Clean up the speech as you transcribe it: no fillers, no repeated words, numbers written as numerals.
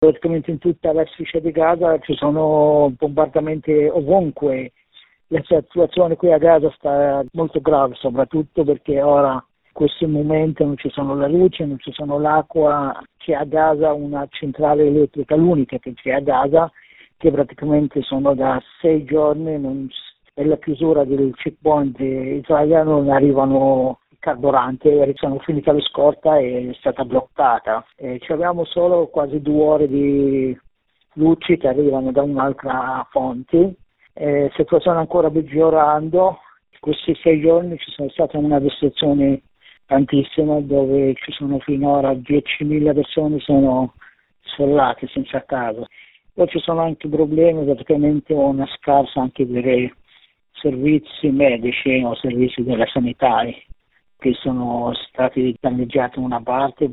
Praticamente in tutta la striscia di Gaza ci sono bombardamenti ovunque. La situazione qui a Gaza sta molto grave, soprattutto perché ora in questo momento non ci sono la luce, non ci sono l'acqua. C'è a Gaza una centrale elettrica, l'unica che c'è a Gaza, che praticamente sono da 6 giorni, è la chiusura del checkpoint israeliano, non arrivano il carburante, sono finita la scorta e è stata bloccata. Abbiamo solo quasi 2 ore di luci che arrivano da un'altra fonte. Situazione ancora peggiorando. Questi 6 giorni ci sono state una distruzione tantissima, dove ci sono finora 10.000 persone sono sfollate senza casa. Poi ci sono anche problemi, praticamente una scarsa anche per servizi medici o servizi della sanità che sono stati danneggiati in una parte.